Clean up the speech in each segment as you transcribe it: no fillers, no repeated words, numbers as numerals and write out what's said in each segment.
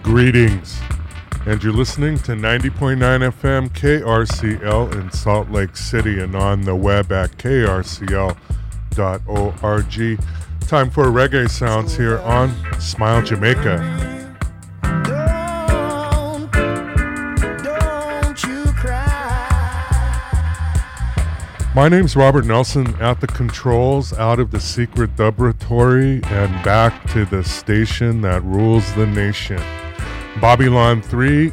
Greetings, and you're listening to 90.9 FM KRCL in Salt Lake City and on the web at krcl.org. Time for reggae sounds here on Smile Jamaica. My name's Robert Nelson at the controls, out of the secret laboratory and back to the station that rules the nation. Babylon 3,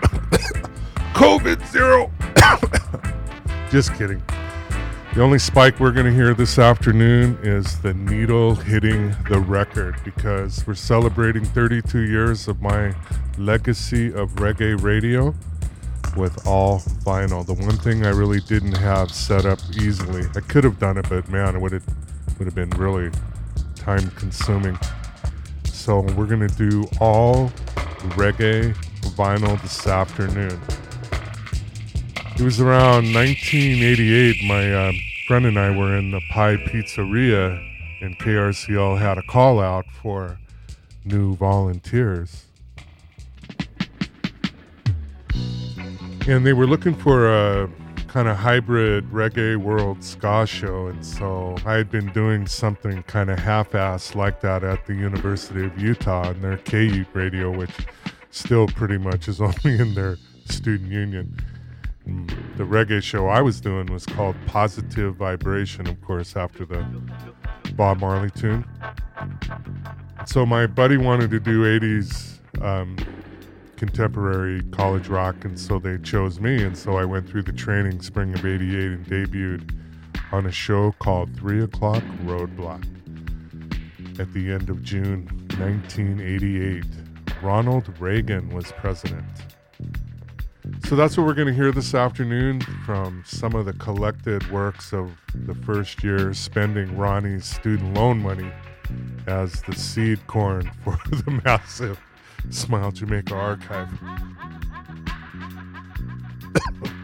COVID 0. Just kidding. The only spike we're going to hear this afternoon is the needle hitting the record, because we're celebrating 32 years of my legacy of reggae radio with all vinyl. The one thing I really didn't have set up easily. I could have done it, but man, it would have been really time consuming. So we're going to do all reggae vinyl this afternoon. It was around 1988. My friend and I were in the Pie Pizzeria, and KRCL had a call out for new volunteers. And they were looking for a kind of hybrid reggae world ska show, and so I had been doing something kind of half-assed like that at the University of Utah and their KU radio, which still pretty much is only in their student union. And the reggae show I was doing was called Positive Vibration, of course, after the Bob Marley tune. So my buddy wanted to do 80s contemporary college rock, and so they chose me, and so I went through the training spring of 88 and debuted on a show called 3 O'Clock Roadblock at the end of June 1988. Ronald Reagan was president. So that's what we're going to hear this afternoon from some of the collected works of the first year spending Ronnie's student loan money as the seed corn for the massive Smile Jamaica archive.